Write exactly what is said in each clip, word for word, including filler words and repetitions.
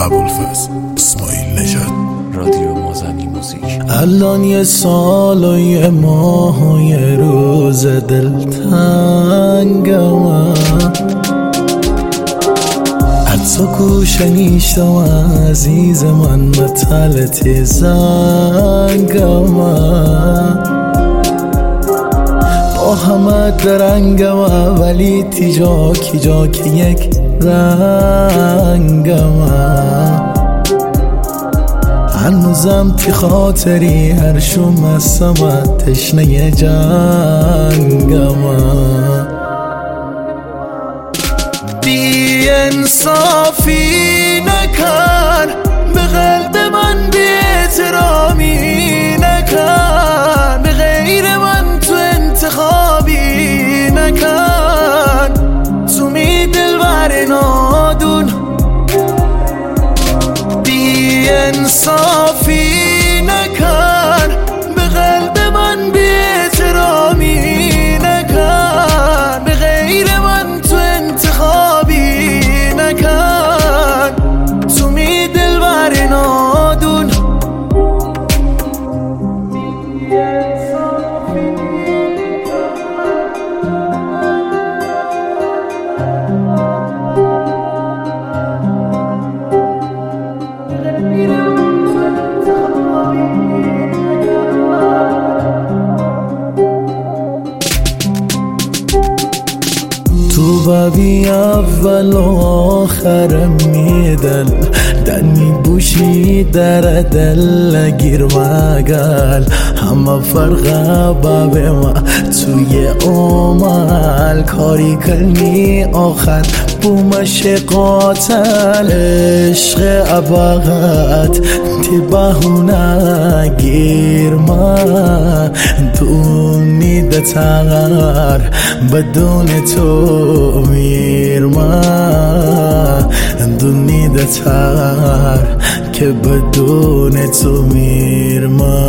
ابوالفضل اسماعیل نژاد، رادیو مازنی موزیک. الان یه سال و یه ماه و یه روز دلتنگم، حتی گوشه نیشتم عزیز من مطلت زنگم، با همه درنگم ولی تی جا کی جا که یک رنگم، هنوزم تی خاطری هر شوم هستم تشنه جنگم. بی انصافی نکن به قلب من، بی احترامی نکن به غیر من، تو انتخابی نکن، تو می دلبر نادون. بی انصافی نکن به قلب من، بی احترامی نکن به غیر من، تو انتخابی نکن، تو می دلبر نادون. تو بابی اول و آخر میدل دنی بوشی در دل گیر مگل، همه فرق باب ما توی عمل کاری کنی آخر بومش قاتل. عشق ابغت تی بهونه گیر ما دونی دتر بدون تو میر ما دونی دتر که بدون تو میر ما.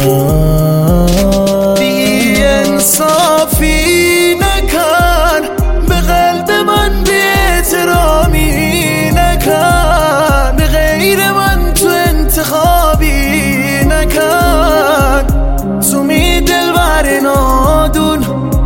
بی انصافی نکن به قلب من، بی احترامی نکن به غیر من، تو انتخابی نکن، تو می دلبر نادون.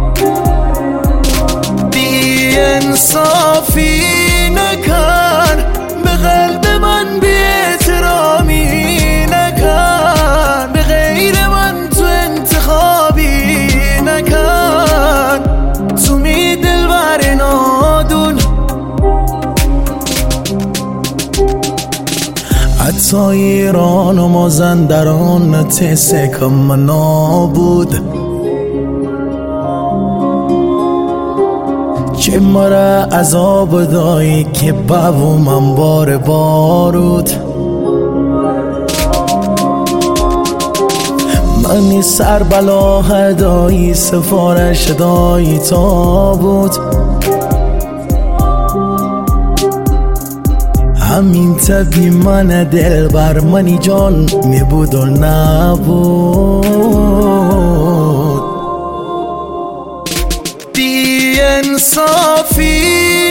بی انصافی نکن به قلب من، بی احترامی نکن به غیر من، تو انتخابی نکن، تو می دلبر نادون. حتی ایران و مازندران تسکم نابود، چه مرا عذاب دایی که بابو من بار بارود. منی سر بلا هدایی سفارش دایی تا بود، همین تبی من دل بر منی جان می بود و نبود. بی انصافی